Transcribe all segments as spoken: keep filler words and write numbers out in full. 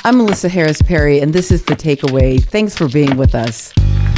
I'm Melissa Harris Perry, and this is The Takeaway. Thanks for being with us.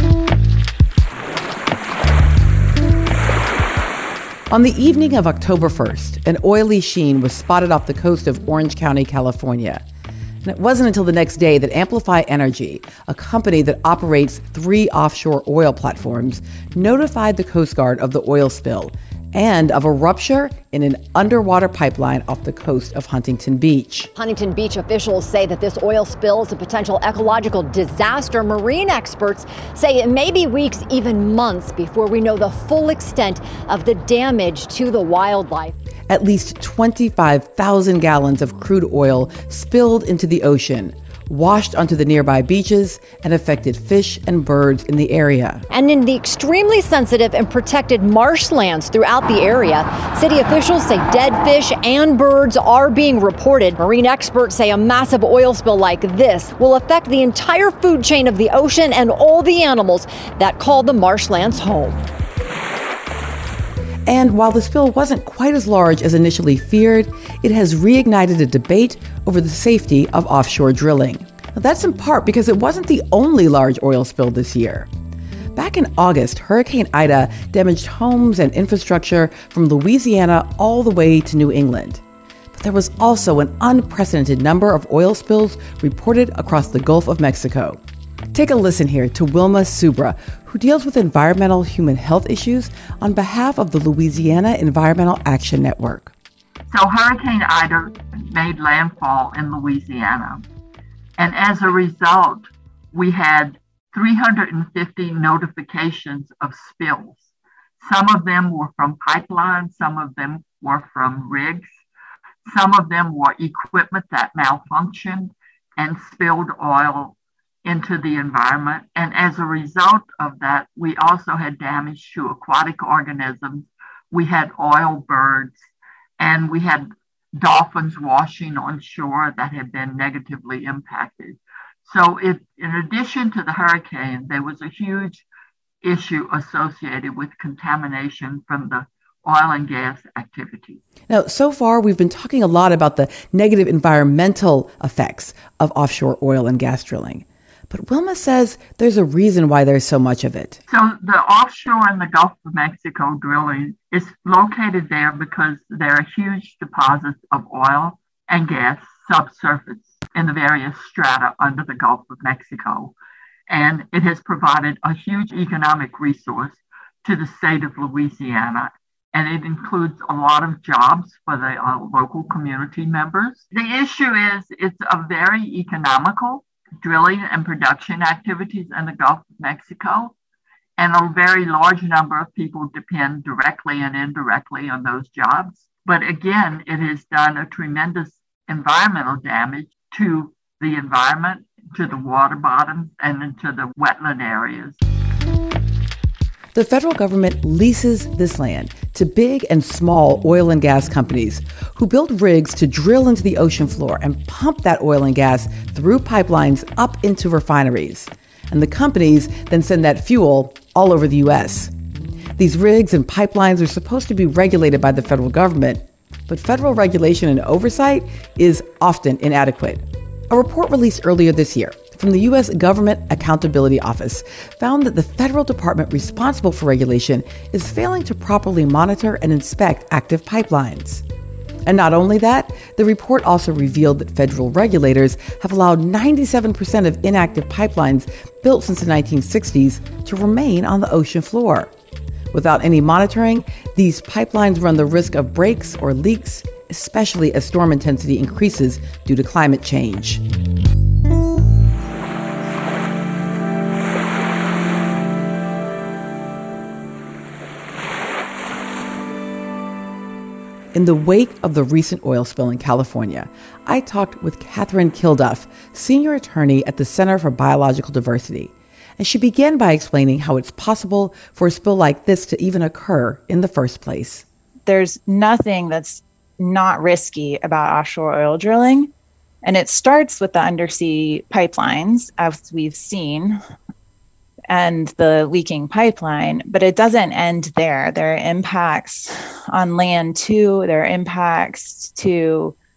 On the evening of October first, an oily sheen was spotted off the coast of Orange County, California. And it wasn't until the next day that Amplify Energy, a company that operates three offshore oil platforms, notified the Coast Guard of the oil spill and of a rupture in an underwater pipeline off the coast of Huntington Beach. Huntington Beach officials say that this oil spill is a potential ecological disaster. Marine experts say it may be weeks, even months, before we know the full extent of the damage to the wildlife. At least twenty-five thousand gallons of crude oil spilled into the ocean, washed onto the nearby beaches, and affected fish and birds in the area. And in the extremely sensitive and protected marshlands throughout the area, city officials say dead fish and birds are being reported. Marine experts say a massive oil spill like this will affect the entire food chain of the ocean and all the animals that call the marshlands home. And while the spill wasn't quite as large as initially feared, it has reignited a debate over the safety of offshore drilling. Now, that's in part because it wasn't the only large oil spill this year. Back in August, Hurricane Ida damaged homes and infrastructure from Louisiana all the way to New England. But there was also an unprecedented number of oil spills reported across the Gulf of Mexico. Take a listen here to Wilma Subra, who deals with environmental human health issues on behalf of the Louisiana Environmental Action Network. So Hurricane Ida made landfall in Louisiana. And as a result, we had three hundred fifty notifications of spills. Some of them were from pipelines, some of them were from rigs, some of them were equipment that malfunctioned and spilled oil into the environment. And as a result of that, we also had damage to aquatic organisms. We had oil birds, and we had dolphins washing on shore that had been negatively impacted. So if, in addition to the hurricane, there was a huge issue associated with contamination from the oil and gas activity. Now, so far, we've been talking a lot about the negative environmental effects of offshore oil and gas drilling. But Wilma says there's a reason why there's so much of it. So the offshore in the Gulf of Mexico drilling is located there because there are huge deposits of oil and gas subsurface in the various strata under the Gulf of Mexico. And it has provided a huge economic resource to the state of Louisiana. And it includes a lot of jobs for the uh, local community members. The issue is it's a very economical drilling and production activities in the Gulf of Mexico, and a very large number of people depend directly and indirectly on those jobs. But again, it has done a tremendous environmental damage to the environment, to the water bottoms, and into the wetland areas. The federal government leases this land to big and small oil and gas companies who build rigs to drill into the ocean floor and pump that oil and gas through pipelines up into refineries. And the companies then send that fuel all over the U S. These rigs and pipelines are supposed to be regulated by the federal government, but federal regulation and oversight is often inadequate. A report released earlier this year from the U S Government Accountability Office found that the federal department responsible for regulation is failing to properly monitor and inspect active pipelines. And not only that, the report also revealed that federal regulators have allowed ninety-seven percent of inactive pipelines built since the nineteen sixties to remain on the ocean floor. Without any monitoring, these pipelines run the risk of breaks or leaks, especially as storm intensity increases due to climate change. In the wake of the recent oil spill in California, I talked with Catherine Kilduff, senior attorney at the Center for Biological Diversity. And she began by explaining how it's possible for a spill like this to even occur in the first place. There's nothing that's not risky about offshore oil drilling. And it starts with the undersea pipelines, as we've seen, and the leaking pipeline, but it doesn't end there. There are impacts on land too. There are impacts to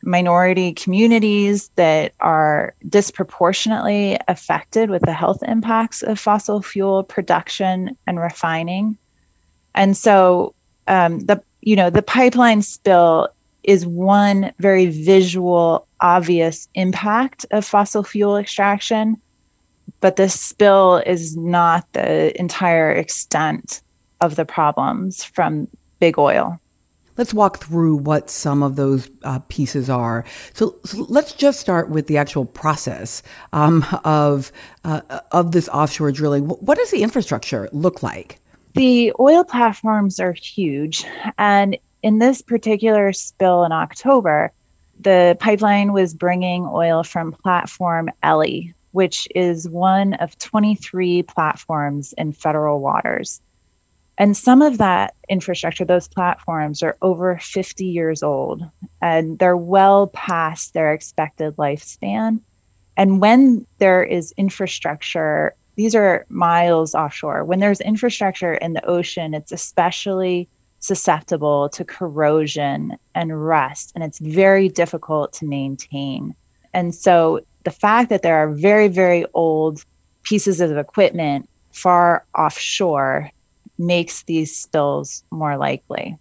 minority communities that are disproportionately affected with the health impacts of fossil fuel production and refining. And so um, the you know the pipeline spill is one very visual, obvious impact of fossil fuel extraction, but this spill is not the entire extent of the problems from big oil. Let's walk through what some of those uh, pieces are. So, so let's just start with the actual process um, of uh, of this offshore drilling. What does the infrastructure look like? The oil platforms are huge. And in this particular spill in October, the pipeline was bringing oil from platform Elly, which is one of twenty-three platforms in federal waters. And some of that infrastructure, those platforms, are over fifty years old, and they're well past their expected lifespan. And when there is infrastructure, these are miles offshore. When there's infrastructure in the ocean, it's especially susceptible to corrosion and rust, and it's very difficult to maintain. And so the fact that there are very, very old pieces of equipment far offshore makes these spills more likely.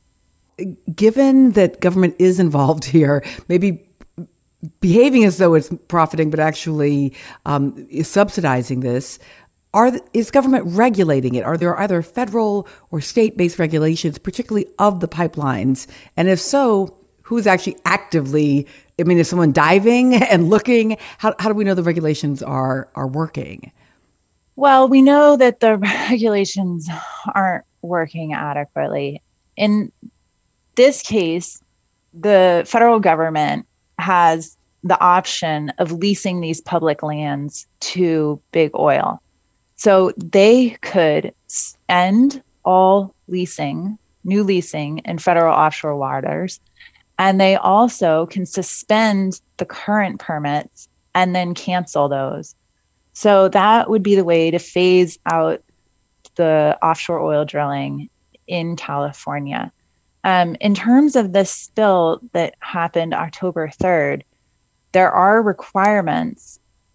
Given that government is involved here, maybe behaving as though it's profiting, but actually um, is subsidizing this, are is government regulating it? Are there either federal or state-based regulations, particularly of the pipelines? And if so, who's actually actively, I mean, is someone diving and looking? How, how do we know the regulations are are working? Well, we know that the regulations aren't working adequately. In this case, the federal government has the option of leasing these public lands to big oil. So they could end all leasing, new leasing in federal offshore waters, and they also can suspend the current permits and then cancel those. So that would be the way to phase out the offshore oil drilling in California. Um, in terms of this spill that happened October third, there are requirements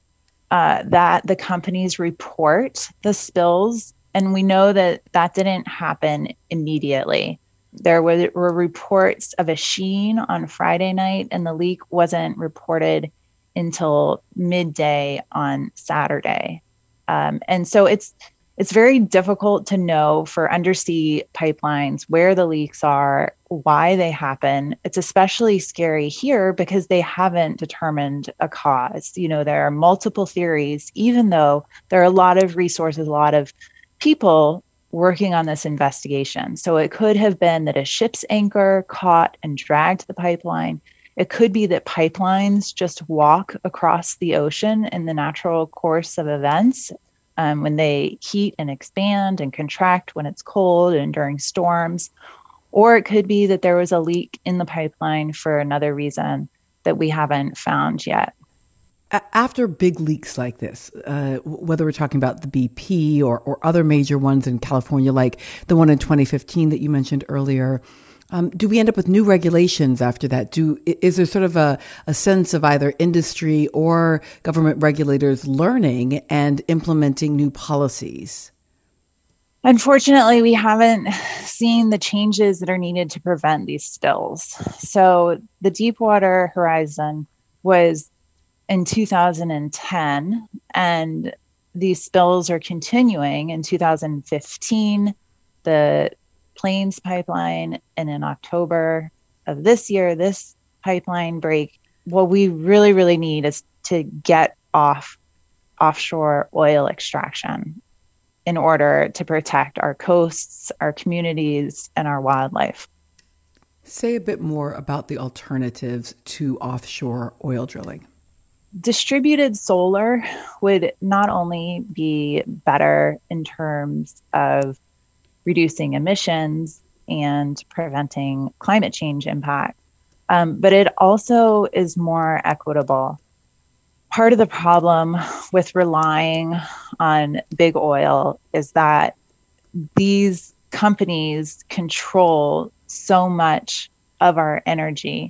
uh, that the companies report the spills, and we know that that didn't happen immediately. There were, were reports of a sheen on Friday night, and the leak wasn't reported until midday on Saturday. Um, and so it's it's very difficult to know for undersea pipelines where the leaks are, why they happen. It's especially scary here because they haven't determined a cause. You know, there are multiple theories, even though there are a lot of resources, a lot of people working on this investigation. So it could have been that a ship's anchor caught and dragged the pipeline. It could be that pipelines just walk across the ocean in the natural course of events um, when they heat and expand and contract when it's cold and during storms. Or it could be that there was a leak in the pipeline for another reason that we haven't found yet. After big leaks like this, uh, whether we're talking about the B P or, or other major ones in California, like the one in twenty fifteen that you mentioned earlier, Um, do we end up with new regulations after that? Do is there sort of a, a sense of either industry or government regulators learning and implementing new policies? Unfortunately, we haven't seen the changes that are needed to prevent these spills. So the Deepwater Horizon was in two thousand ten, and these spills are continuing in two thousand fifteen. The Plains pipeline, and in October of this year, this pipeline break. What we really, really need is to get off offshore oil extraction in order to protect our coasts, our communities, and our wildlife. Say a bit more about the alternatives to offshore oil drilling. Distributed solar would not only be better in terms of reducing emissions and preventing climate change impact, um, but it also is more equitable. Part of the problem with relying on big oil is that these companies control so much of our energy,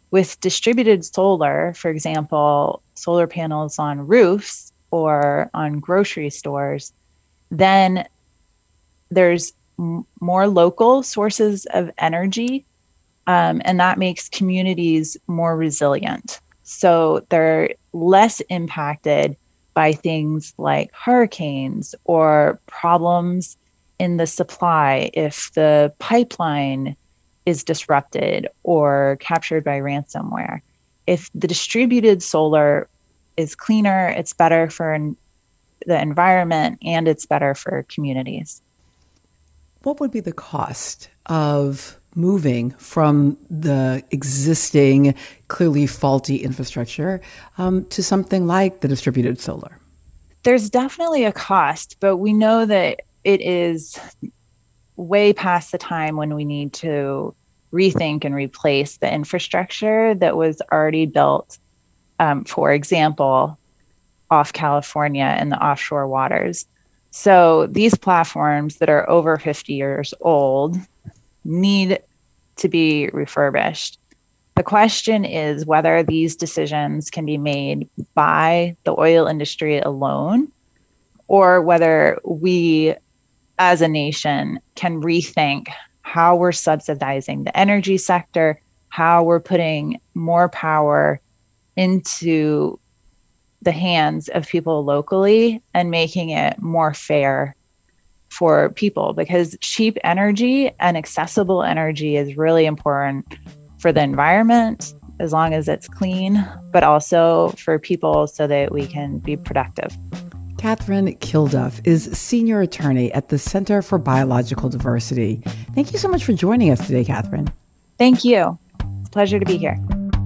With distributed solar, for example, solar panels on roofs or on grocery stores, then there's m- more local sources of energy, um, and that makes communities more resilient. So they're less impacted by things like hurricanes or problems in the supply if the pipeline is disrupted or captured by ransomware. If the distributed solar is cleaner, it's better for an, the environment, and it's better for communities. What would be the cost of moving from the existing, clearly faulty infrastructure um, to something like the distributed solar? There's definitely a cost, but we know that it is way past the time when we need to rethink and replace the infrastructure that was already built, um, for example, off California and the offshore waters. So these platforms that are over fifty years old need to be refurbished. The question is whether these decisions can be made by the oil industry alone, or whether we as a nation can rethink how we're subsidizing the energy sector, how we're putting more power into the hands of people locally and making it more fair for people, because cheap energy and accessible energy is really important for the environment, as long as it's clean, but also for people so that we can be productive. Catherine Kilduff is senior attorney at the Center for Biological Diversity. Thank you so much for joining us today, Catherine. Thank you. It's a pleasure to be here.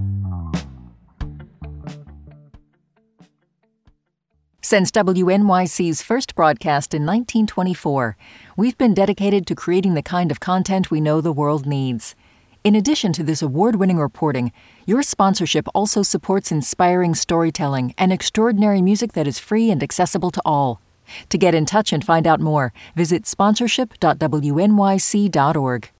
Since W N Y C's first broadcast in nineteen twenty-four, we've been dedicated to creating the kind of content we know the world needs. In addition to this award-winning reporting, your sponsorship also supports inspiring storytelling and extraordinary music that is free and accessible to all. To get in touch and find out more, visit sponsorship dot w n y c dot org.